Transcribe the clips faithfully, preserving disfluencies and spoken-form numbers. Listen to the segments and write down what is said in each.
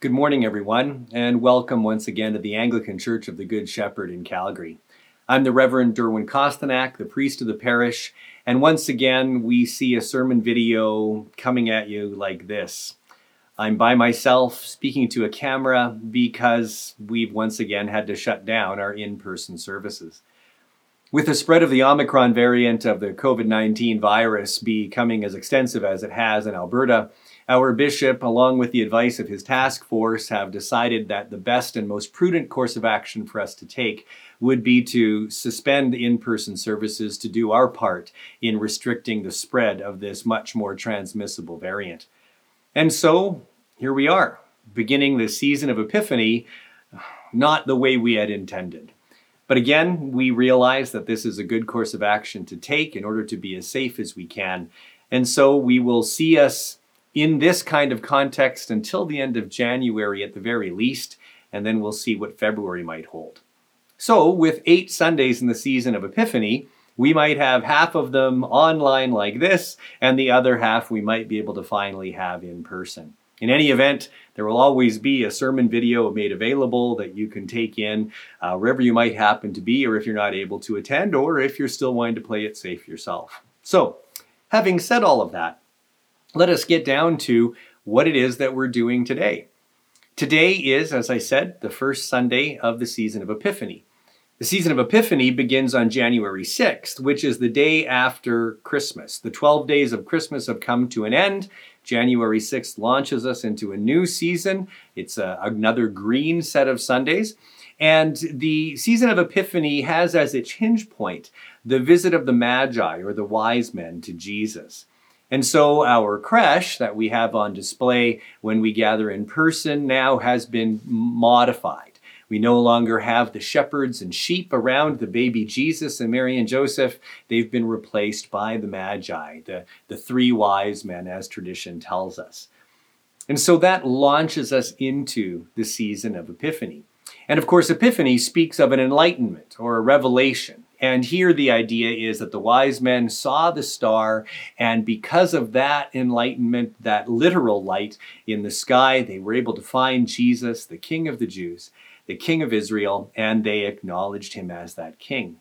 Good morning, everyone, and welcome once again to the Anglican Church of the Good Shepherd in Calgary. I'm the Reverend Derwin Kostanak, the priest of the parish, and once again we see a sermon video coming at you like this. I'm by myself speaking to a camera because we've once again had to shut down our in-person services. With the spread of the Omicron variant of the covid nineteen virus becoming as extensive as it has in Alberta, our bishop, along with the advice of his task force, have decided that the best and most prudent course of action for us to take would be to suspend in-person services to do our part in restricting the spread of this much more transmissible variant. And so, here we are, beginning the season of Epiphany, not the way we had intended. But again, we realize that this is a good course of action to take in order to be as safe as we can. And so we will see us in this kind of context until the end of January at the very least, and then we'll see what February might hold. So with eight Sundays in the season of Epiphany, we might have half of them online like this, and the other half we might be able to finally have in person. In any event, there will always be a sermon video made available that you can take in uh, wherever you might happen to be, or if you're not able to attend, or if you're still wanting to play it safe yourself. So, having said all of that, let us get down to what it is that we're doing today. Today is, as I said, the first Sunday of the season of Epiphany. The season of Epiphany begins on January sixth, which is the day after Christmas. The twelve days of Christmas have come to an end. January sixth launches us into a new season. It's a, another green set of Sundays. And the season of Epiphany has as its hinge point the visit of the Magi, or the wise men, to Jesus. And so our creche that we have on display when we gather in person now has been modified. We no longer have the shepherds and sheep around the baby Jesus and Mary and Joseph. They've been replaced by the Magi, the, the three wise men, as tradition tells us. And so that launches us into the season of Epiphany. And of course, Epiphany speaks of an enlightenment or a revelation. And here the idea is that the wise men saw the star, and because of that enlightenment, that literal light in the sky, they were able to find Jesus, the King of the Jews, the King of Israel, and they acknowledged him as that king.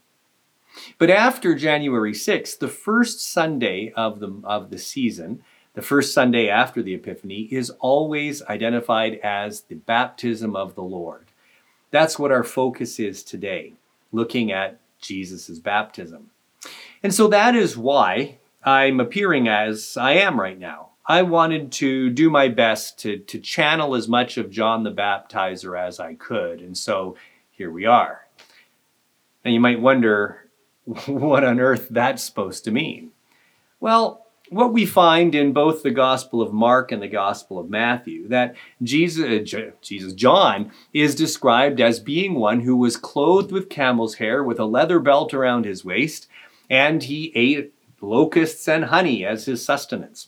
But after January sixth, the first Sunday of the, of the season, the first Sunday after the Epiphany, is always identified as the baptism of the Lord. That's what our focus is today, looking at Jesus' baptism. And so that is why I'm appearing as I am right now. I wanted to do my best to, to channel as much of John the Baptizer as I could. And so here we are. Now you might wonder what on earth that's supposed to mean. Well, what we find in both the Gospel of Mark and the Gospel of Matthew, that Jesus, Jesus, John, is described as being one who was clothed with camel's hair with a leather belt around his waist, and he ate locusts and honey as his sustenance.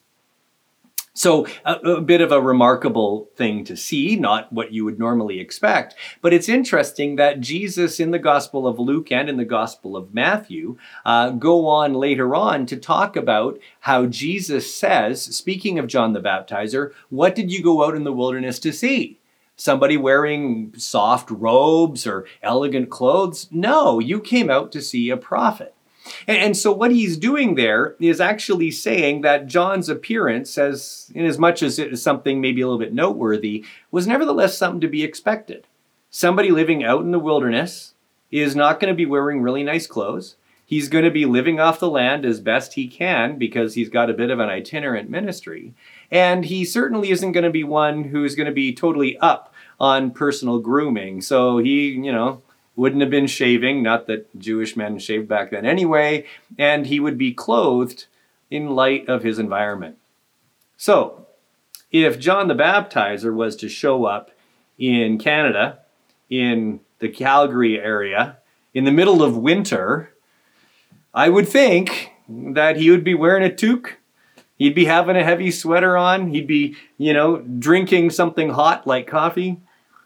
So a, a bit of a remarkable thing to see, not what you would normally expect, but it's interesting that Jesus in the Gospel of Luke and in the Gospel of Matthew uh, go on later on to talk about how Jesus says, speaking of John the Baptizer, what did you go out in the wilderness to see? Somebody wearing soft robes or elegant clothes? No, you came out to see a prophet. And so what he's doing there is actually saying that John's appearance, as in as much as it is something maybe a little bit noteworthy, was nevertheless something to be expected. Somebody living out in the wilderness is not going to be wearing really nice clothes. He's going to be living off the land as best he can because he's got a bit of an itinerant ministry. And he certainly isn't going to be one who's going to be totally up on personal grooming. So he, you know, wouldn't have been shaving, not that Jewish men shaved back then anyway, and he would be clothed in light of his environment. So, if John the Baptizer was to show up in Canada, in the Calgary area, in the middle of winter, I would think that he would be wearing a toque. He'd be having a heavy sweater on. He'd be, you know, drinking something hot like coffee.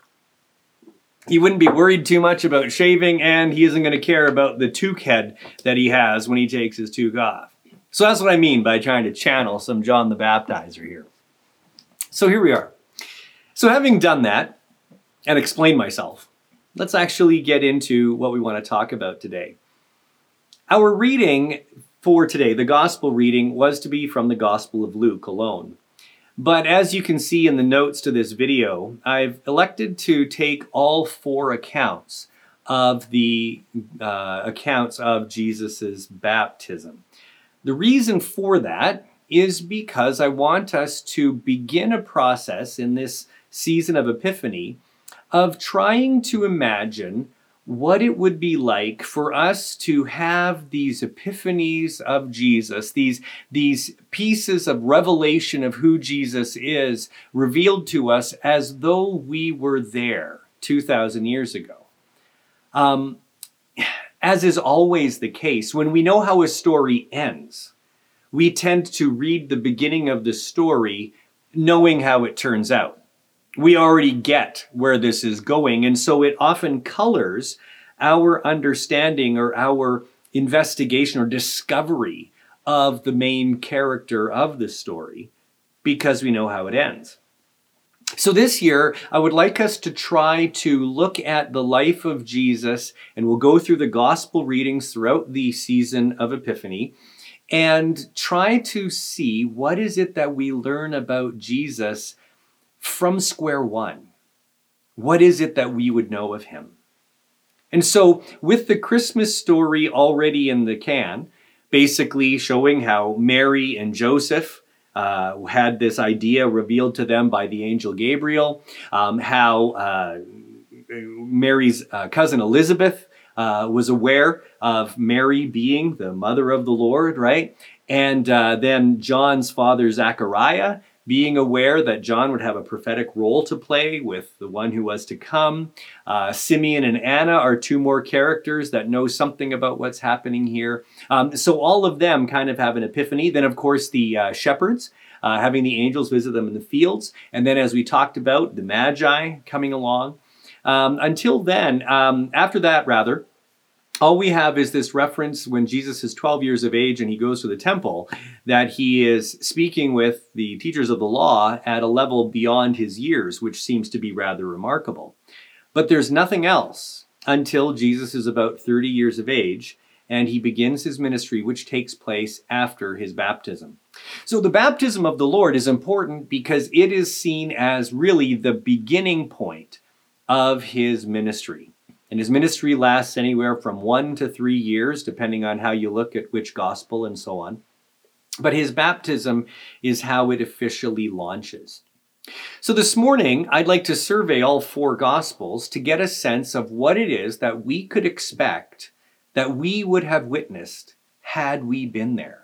He wouldn't be worried too much about shaving, and he isn't going to care about the toque head that he has when he takes his toque off. So that's what I mean by trying to channel some John the Baptizer here. So here we are. So having done that and explained myself, let's actually get into what we want to talk about today. Our reading for today, the gospel reading, was to be from the Gospel of Luke alone. But as you can see in the notes to this video, I've elected to take all four accounts of the uh, accounts of Jesus's baptism. The reason for that is because I want us to begin a process in this season of Epiphany of trying to imagine what it would be like for us to have these epiphanies of Jesus, these, these pieces of revelation of who Jesus is revealed to us as though we were there two thousand years ago. Um, as is always the case, when we know how a story ends, we tend to read the beginning of the story knowing how it turns out. We already get where this is going, and so it often colors our understanding or our investigation or discovery of the main character of the story because we know how it ends. So this year, I would like us to try to look at the life of Jesus, and we'll go through the gospel readings throughout the season of Epiphany and try to see what is it that we learn about Jesus from square one. What is it that we would know of him? And so with the Christmas story already in the can, basically showing how Mary and Joseph uh, had this idea revealed to them by the angel Gabriel, um, how uh, Mary's uh, cousin Elizabeth uh, was aware of Mary being the mother of the Lord, right? And uh, then John's father Zechariah being aware that John would have a prophetic role to play with the one who was to come. Uh, Simeon and Anna are two more characters that know something about what's happening here. Um, so all of them kind of have an epiphany. Then, of course, the uh, shepherds, uh, having the angels visit them in the fields. And then, as we talked about, the Magi coming along. Um, until then, um, after that, rather, all we have is this reference when Jesus is twelve years of age and he goes to the temple, that he is speaking with the teachers of the law at a level beyond his years, which seems to be rather remarkable. But there's nothing else until Jesus is about thirty years of age and he begins his ministry, which takes place after his baptism. So the baptism of the Lord is important because it is seen as really the beginning point of his ministry. And his ministry lasts anywhere from one to three years, depending on how you look at which gospel and so on. But his baptism is how it officially launches. So this morning, I'd like to survey all four gospels to get a sense of what it is that we could expect that we would have witnessed had we been there.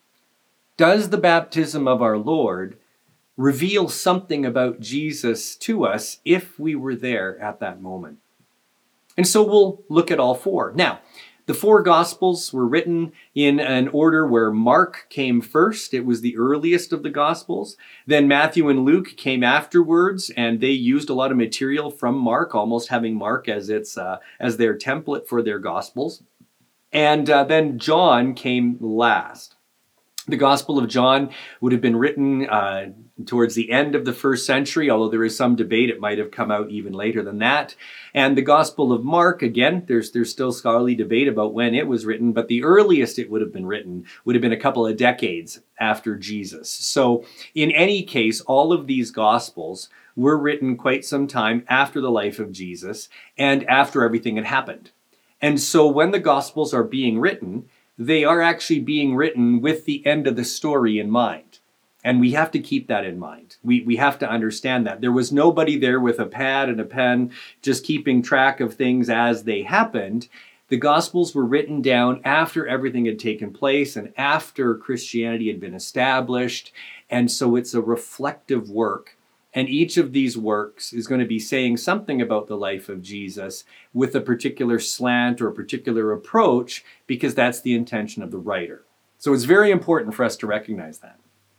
Does the baptism of our Lord reveal something about Jesus to us if we were there at that moment? And so we'll look at all four. Now, the four Gospels were written in an order where Mark came first. It was the earliest of the Gospels. Then Matthew and Luke came afterwards, and they used a lot of material from Mark, almost having Mark as its uh, as their template for their Gospels. And uh, then John came last. The Gospel of John would have been written uh, towards the end of the first century, although there is some debate. It might have come out even later than that. And the Gospel of Mark, again, there's, there's still scholarly debate about when it was written, but the earliest it would have been written would have been a couple of decades after Jesus. So in any case, all of these Gospels were written quite some time after the life of Jesus and after everything had happened. And so when the Gospels are being written, they are actually being written with the end of the story in mind. And we have to keep that in mind. We, we have to understand that. There was nobody there with a pad and a pen just keeping track of things as they happened. The Gospels were written down after everything had taken place and after Christianity had been established. And so it's a reflective work. And each of these works is going to be saying something about the life of Jesus with a particular slant or a particular approach, because that's the intention of the writer. So it's very important for us to recognize that.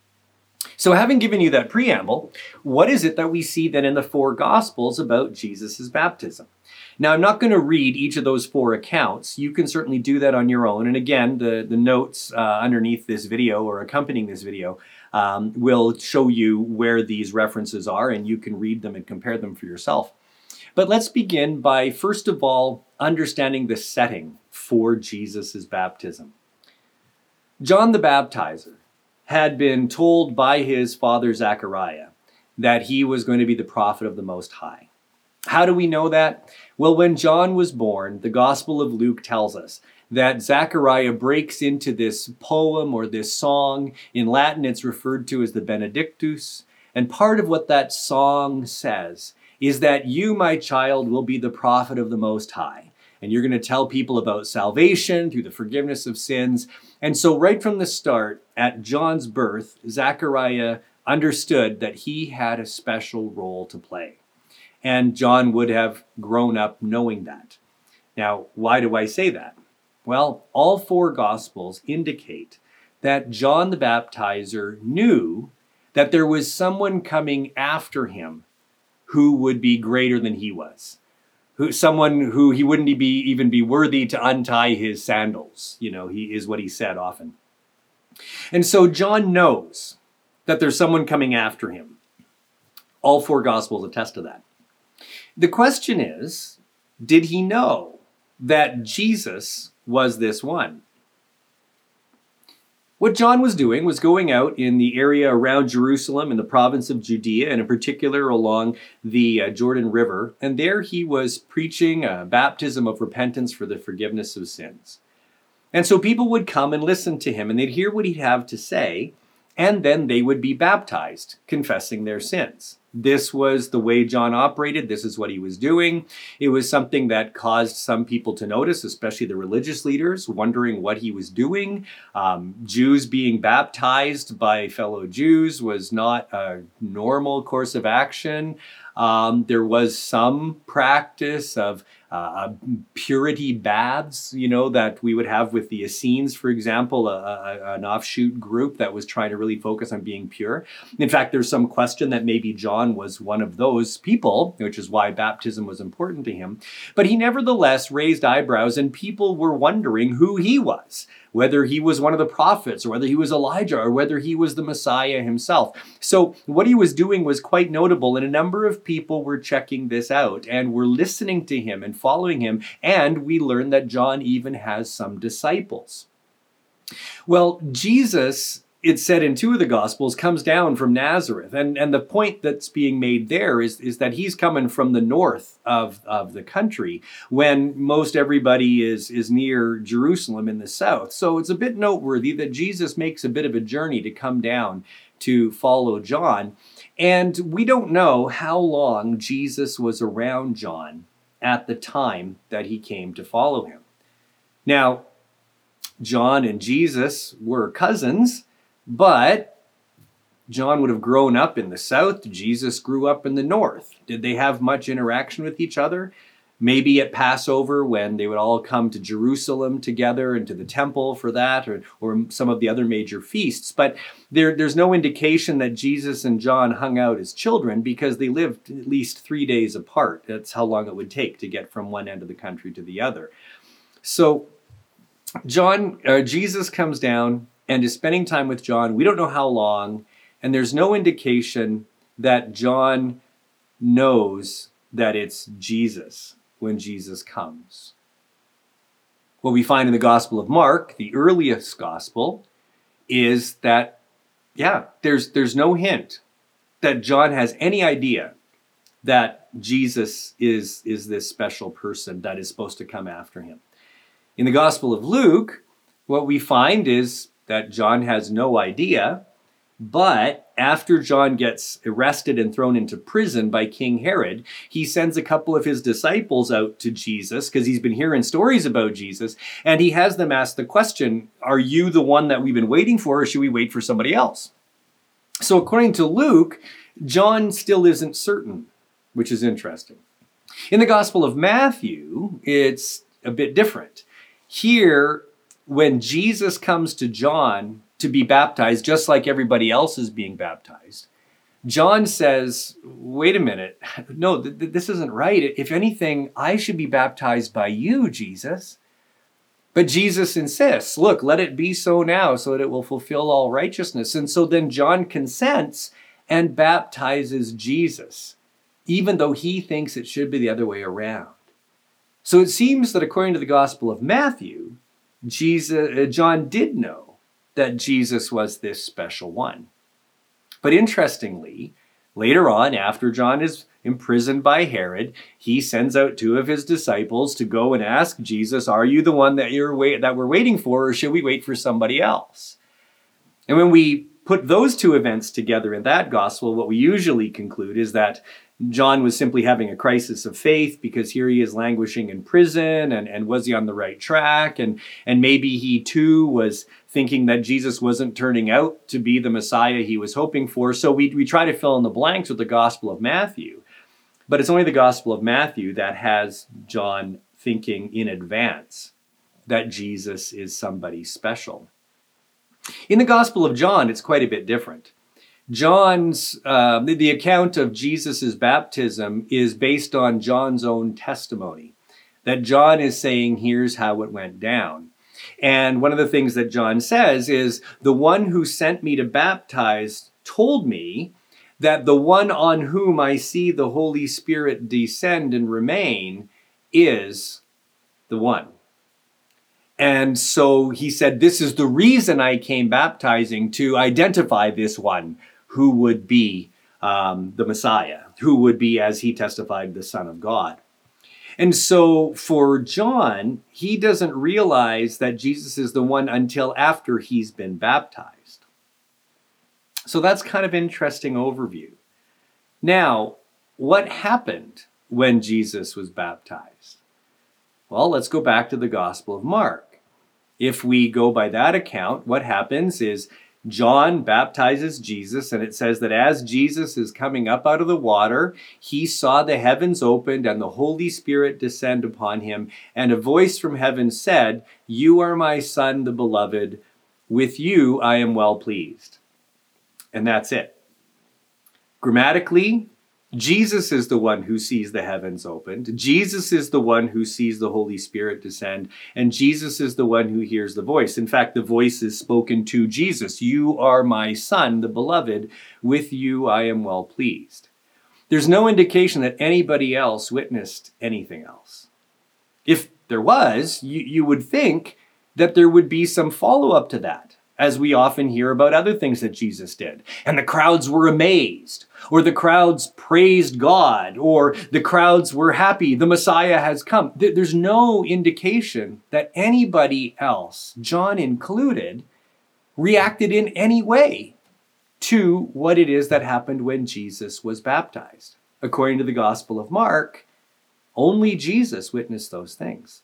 So having given you that preamble, what is it that we see then in the four Gospels about Jesus' baptism? Now, I'm not going to read each of those four accounts. You can certainly do that on your own. And again, the, the notes uh, underneath this video or accompanying this video um, will show you where these references are, and you can read them and compare them for yourself. But let's begin by, first of all, understanding the setting for Jesus' baptism. John the Baptizer had been told by his father Zechariah that he was going to be the prophet of the Most High. How do we know that? Well, when John was born, the Gospel of Luke tells us that Zechariah breaks into this poem or this song. In Latin, it's referred to as the Benedictus. And part of what that song says is that you, my child, will be the prophet of the Most High. And you're going to tell people about salvation through the forgiveness of sins. And so right from the start, at John's birth, Zechariah understood that he had a special role to play. And John would have grown up knowing that. Now, why do I say that? Well, all four Gospels indicate that John the Baptizer knew that there was someone coming after him who would be greater than he was. Who, someone who he wouldn't be, even be worthy to untie his sandals, you know, he is what he said often. And so John knows that there's someone coming after him. All four Gospels attest to that. The question is, did he know that Jesus was this one? What John was doing was going out in the area around Jerusalem in the province of Judea, and in particular along the uh, Jordan River. And there he was preaching a baptism of repentance for the forgiveness of sins. And so people would come and listen to him, and they'd hear what he'd have to say, and then they would be baptized, confessing their sins. This was the way John operated. This is what he was doing. It was something that caused some people to notice, especially the religious leaders, wondering what he was doing. Um, Jews being baptized by fellow Jews was not a normal course of action. Um, there was some practice of uh, purity baths, you know, that we would have with the Essenes, for example, a, a, an offshoot group that was trying to really focus on being pure. In fact, there's some question that maybe John was one of those people, which is why baptism was important to him. But he nevertheless raised eyebrows, and people were wondering who he was, whether he was one of the prophets, or whether he was Elijah, or whether he was the Messiah himself. So what he was doing was quite notable, and a number of people were checking this out and were listening to him and following him, and we learn that John even has some disciples. Well, Jesus, it's said in two of the Gospels, comes down from Nazareth. And, and the point that's being made there is, is that he's coming from the north of, of the country when most everybody is, is near Jerusalem in the south. So it's a bit noteworthy that Jesus makes a bit of a journey to come down to follow John. And we don't know how long Jesus was around John at the time that he came to follow him. Now, John and Jesus were cousins, but John would have grown up in the south. Jesus grew up in the north. Did they have much interaction with each other? Maybe at Passover when they would all come to Jerusalem together and to the temple for that, or, or some of the other major feasts. But there, there's no indication that Jesus and John hung out as children because they lived at least three days apart. That's how long it would take to get from one end of the country to the other. So John, uh, Jesus comes down and is spending time with John. We don't know how long, and there's no indication that John knows that it's Jesus when Jesus comes. What we find in the Gospel of Mark, the earliest gospel, is that, yeah, there's, there's no hint that John has any idea that Jesus is, is this special person that is supposed to come after him. In the Gospel of Luke, what we find is that John has no idea, but after John gets arrested and thrown into prison by King Herod, he sends a couple of his disciples out to Jesus because he's been hearing stories about Jesus, and he has them ask the question, are you the one that we've been waiting for, or should we wait for somebody else? So according to Luke, John still isn't certain, which is interesting. In the Gospel of Matthew, it's a bit different. Here, when Jesus comes to John to be baptized, just like everybody else is being baptized, John says, wait a minute, no, th- th- this isn't right. If anything, I should be baptized by you, Jesus. But Jesus insists, look, let it be so now so that it will fulfill all righteousness. And so then John consents and baptizes Jesus, even though he thinks it should be the other way around. So it seems that according to the Gospel of Matthew, Jesus, uh, John did know that Jesus was this special one. But interestingly, later on, after John is imprisoned by Herod, he sends out two of his disciples to go and ask Jesus, are you the one that you're wait- that we're waiting for, or should we wait for somebody else? And when we put those two events together in that gospel, what we usually conclude is that John was simply having a crisis of faith, because here he is languishing in prison, and, and was he on the right track? And, and maybe he too was thinking that Jesus wasn't turning out to be the Messiah he was hoping for. So we, we try to fill in the blanks with the Gospel of Matthew. But it's only the Gospel of Matthew that has John thinking in advance that Jesus is somebody special. In the Gospel of John, it's quite a bit different. John's, uh, the, the account of Jesus' baptism is based on John's own testimony, that John is saying, here's how it went down. And one of the things that John says is, the one who sent me to baptize told me that the one on whom I see the Holy Spirit descend and remain is the one. And so he said, this is the reason I came baptizing, to identify this one who would be um, the Messiah, who would be, as he testified, the Son of God. And so for John, he doesn't realize that Jesus is the one until after he's been baptized. So that's kind of an interesting overview. Now, what happened when Jesus was baptized? Well, let's go back to the Gospel of Mark. If we go by that account, what happens is John baptizes Jesus, and it says that as Jesus is coming up out of the water, he saw the heavens opened and the Holy Spirit descend upon him, and a voice from heaven said, you are my Son, the beloved. With you I am well pleased. And that's it. Grammatically, Jesus is the one who sees the heavens opened. Jesus is the one who sees the Holy Spirit descend. And Jesus is the one who hears the voice. In fact, the voice is spoken to Jesus. You are my Son, the beloved. With you I am well pleased. There's no indication that anybody else witnessed anything else. If there was, you, you would think that there would be some follow-up to that, as we often hear about other things that Jesus did. And the crowds were amazed, or the crowds praised God, or the crowds were happy, the Messiah has come. There's no indication that anybody else, John included, reacted in any way to what it is that happened when Jesus was baptized. According to the Gospel of Mark, only Jesus witnessed those things.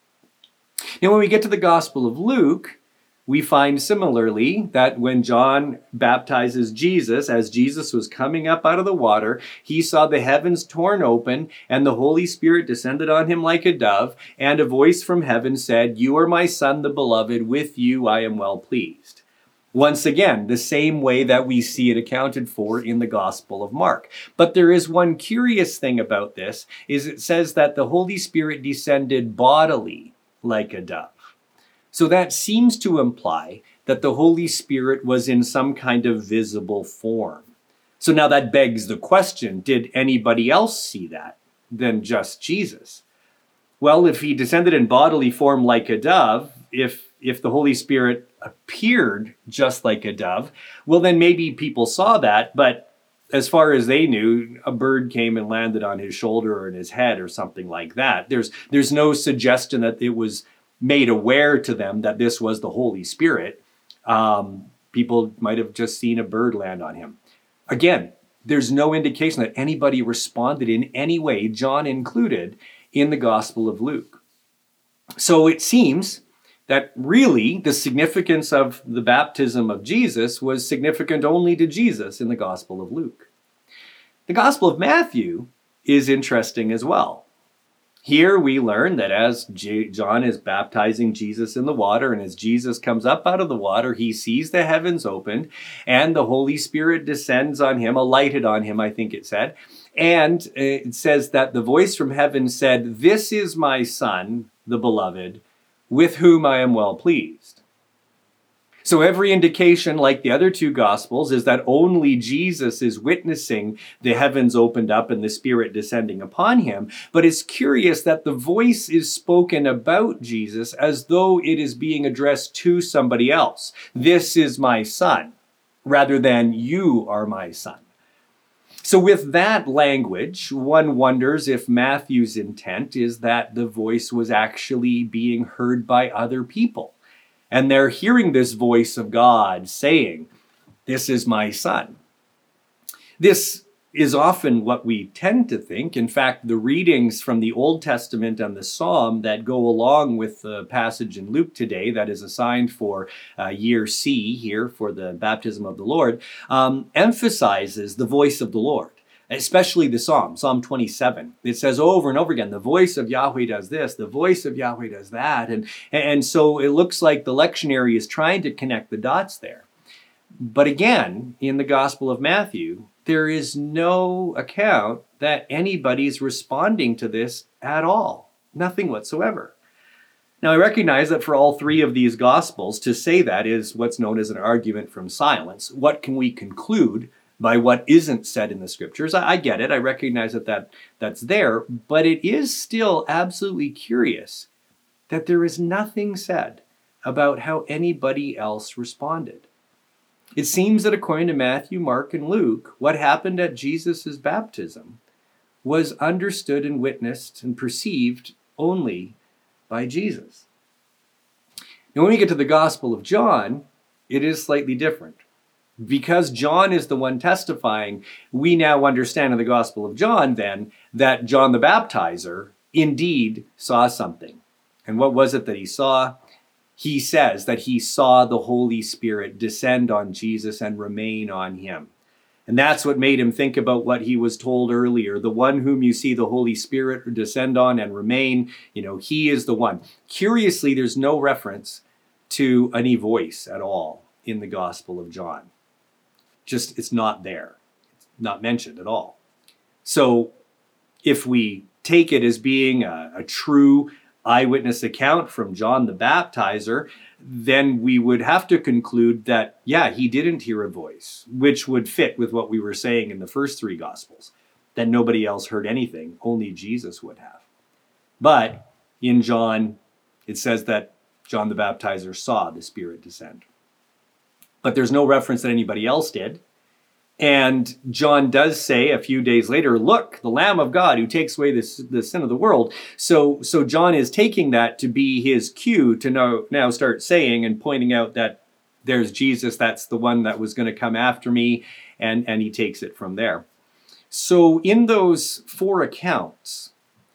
Now, when we get to the Gospel of Luke, we find similarly that when John baptizes Jesus, as Jesus was coming up out of the water, he saw the heavens torn open and the Holy Spirit descended on him like a dove, and a voice from heaven said, you are my Son, the beloved. With you I am well pleased. Once again, the same way that we see it accounted for in the Gospel of Mark. But there is one curious thing about this, is it says that the Holy Spirit descended bodily like a dove. So that seems to imply that the Holy Spirit was in some kind of visible form. So now that begs the question, did anybody else see that than just Jesus? Well, if he descended in bodily form like a dove, if, if the Holy Spirit appeared just like a dove, well, then maybe people saw that, but as far as they knew, a bird came and landed on his shoulder or in his head or something like that. There's, there's no suggestion that it was made aware to them that this was the Holy Spirit. Um, people might have just seen a bird land on him. Again, there's no indication that anybody responded in any way, John included, in the Gospel of Luke. So it seems that really the significance of the baptism of Jesus was significant only to Jesus in the Gospel of Luke. The Gospel of Matthew is interesting as well. Here we learn that as J- John is baptizing Jesus in the water, and as Jesus comes up out of the water, he sees the heavens opened, and the Holy Spirit descends on him, alighted on him, I think it said. And it says that the voice from heaven said, this is my Son, the beloved. with whom I am well pleased. So every indication, like the other two Gospels, is that only Jesus is witnessing the heavens opened up and the Spirit descending upon him. But it's curious that the voice is spoken about Jesus as though it is being addressed to somebody else. This is my son, rather than you are my son. So with that language, one wonders if Matthew's intent is that the voice was actually being heard by other people. And they're hearing this voice of God saying, "This is my son." This is often what we tend to think. In fact, the readings from the Old Testament and the Psalm that go along with the passage in Luke today that is assigned for uh, year C here for the baptism of the Lord, um, emphasizes the voice of the Lord. Especially the Psalm, Psalm twenty-seven. It says over and over again, the voice of Yahweh does this, the voice of Yahweh does that. And, and so it looks like the lectionary is trying to connect the dots there. But again, in the Gospel of Matthew, there is no account that anybody's responding to this at all. Nothing whatsoever. Now, I recognize that for all three of these Gospels, to say that is what's known as an argument from silence. What can we conclude by what isn't said in the scriptures? I, I get it. I recognize that, that that's there, but it is still absolutely curious that there is nothing said about how anybody else responded. It seems that according to Matthew, Mark, and Luke, what happened at Jesus' baptism was understood and witnessed and perceived only by Jesus. Now, when we get to the Gospel of John, it is slightly different. Because John is the one testifying, we now understand in the Gospel of John then that John the Baptizer indeed saw something. And what was it that he saw? He says that he saw the Holy Spirit descend on Jesus and remain on him. And that's what made him think about what he was told earlier. The one whom you see the Holy Spirit descend on and remain, you know, he is the one. Curiously, there's no reference to any voice at all in the Gospel of John. Just, it's not there. It's not mentioned at all. So if we take it as being a, a true eyewitness account from John the Baptizer, then we would have to conclude that, yeah, he didn't hear a voice, which would fit with what we were saying in the first three Gospels, that nobody else heard anything, only Jesus would have. But in John, it says that John the Baptizer saw the Spirit descend. But there's no reference that anybody else did. And John does say a few days later, look, the Lamb of God who takes away the, the sin of the world. So, so John is taking that to be his cue to now, now start saying and pointing out that there's Jesus, that's the one that was going to come after me, and, and he takes it from there. So in those four accounts,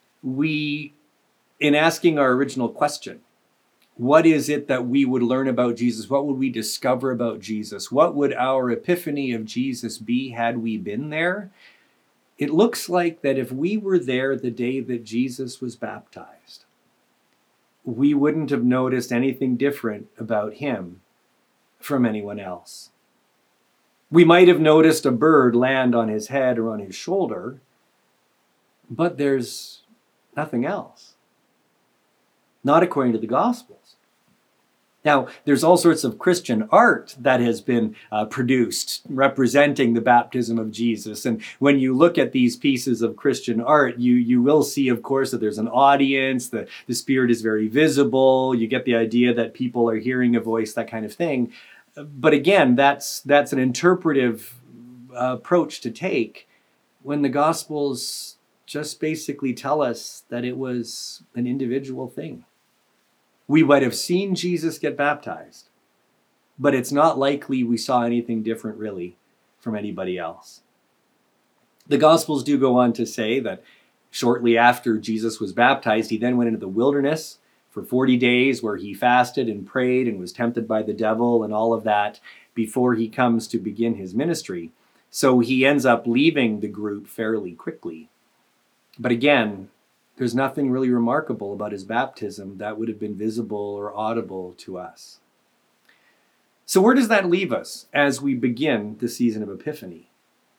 we, in asking our original question, what is it that we would learn about Jesus? What would we discover about Jesus? What would our epiphany of Jesus be had we been there? It looks like that if we were there the day that Jesus was baptized, we wouldn't have noticed anything different about him from anyone else. We might have noticed a bird land on his head or on his shoulder, but there's nothing else. Not according to the Gospels. Now, there's all sorts of Christian art that has been uh, produced representing the baptism of Jesus. And when you look at these pieces of Christian art, you, you will see, of course, that there's an audience, the, the Spirit is very visible. You get the idea that people are hearing a voice, that kind of thing. But again, that's, that's an interpretive uh, approach to take when the Gospels just basically tell us that it was an individual thing. We might have seen Jesus get baptized, but it's not likely we saw anything different really from anybody else. The Gospels do go on to say that shortly after Jesus was baptized, he then went into the wilderness for forty days where he fasted and prayed and was tempted by the devil and all of that before he comes to begin his ministry. So he ends up leaving the group fairly quickly. But again, there's nothing really remarkable about his baptism that would have been visible or audible to us. So where does that leave us as we begin the season of Epiphany?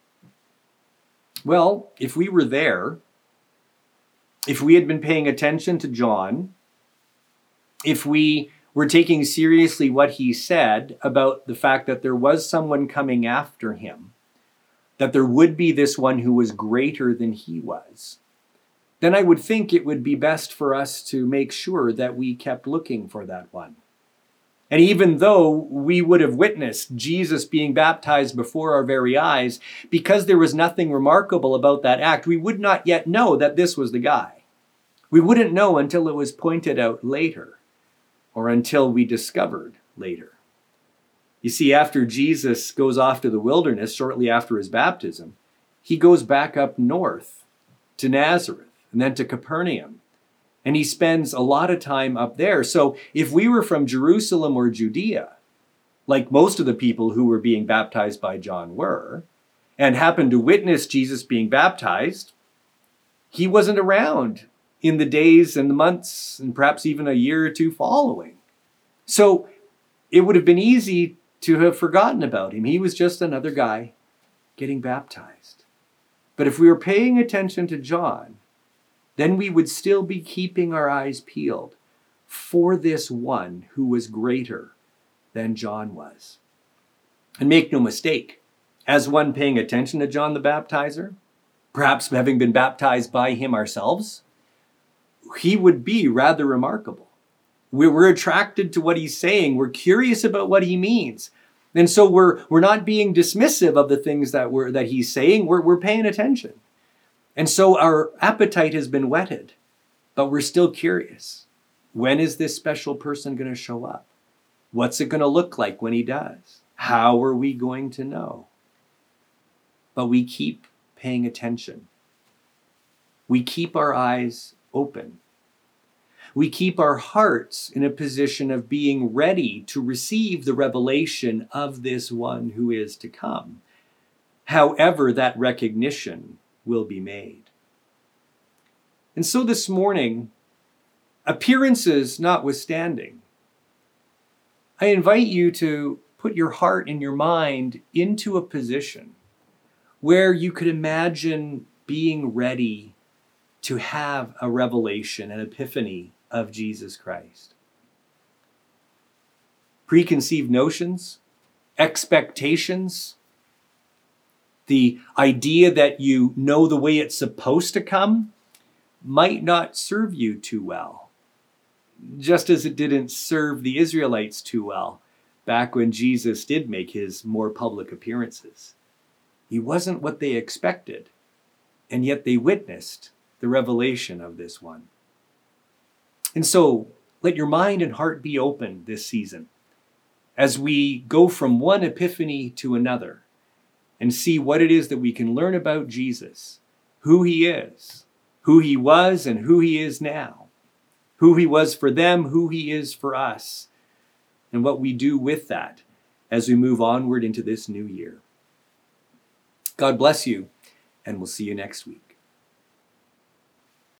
Well, if we were there, if we had been paying attention to John, if we were taking seriously what he said about the fact that there was someone coming after him, that there would be this one who was greater than he was, then I would think it would be best for us to make sure that we kept looking for that one. And even though we would have witnessed Jesus being baptized before our very eyes, because there was nothing remarkable about that act, we would not yet know that this was the guy. We wouldn't know until it was pointed out later, or until we discovered later. You see, after Jesus goes off to the wilderness shortly after his baptism, he goes back up north to Nazareth and then to Capernaum. And he spends a lot of time up there. So if we were from Jerusalem or Judea, like most of the people who were being baptized by John were, and happened to witness Jesus being baptized, he wasn't around in the days and the months and perhaps even a year or two following. So it would have been easy to have forgotten about him. He was just another guy getting baptized. But if we were paying attention to John, then we would still be keeping our eyes peeled for this one who was greater than John was. And make no mistake, as one paying attention to John the Baptizer, perhaps having been baptized by him ourselves, he would be rather remarkable. We're attracted to what he's saying. We're curious about what he means. And so we're, we're not being dismissive of the things that, we're, that he's saying. We're, we're paying attention. And so our appetite has been whetted, but we're still curious. When is this special person going to show up? What's it going to look like when he does? How are we going to know? But we keep paying attention. We keep our eyes open. We keep our hearts in a position of being ready to receive the revelation of this one who is to come, however that recognition will be made. And so this morning, appearances notwithstanding, I invite you to put your heart and your mind into a position where you could imagine being ready to have a revelation, an epiphany of Jesus Christ. Preconceived notions, expectations, the idea that you know the way it's supposed to come might not serve you too well, just as it didn't serve the Israelites too well back when Jesus did make his more public appearances. He wasn't what they expected, and yet they witnessed the revelation of this one. And so let your mind and heart be open this season as we go from one epiphany to another, and see what it is that we can learn about Jesus, who he is, who he was and who he is now, who he was for them, who he is for us, and what we do with that as we move onward into this new year. God bless you, and we'll see you next week.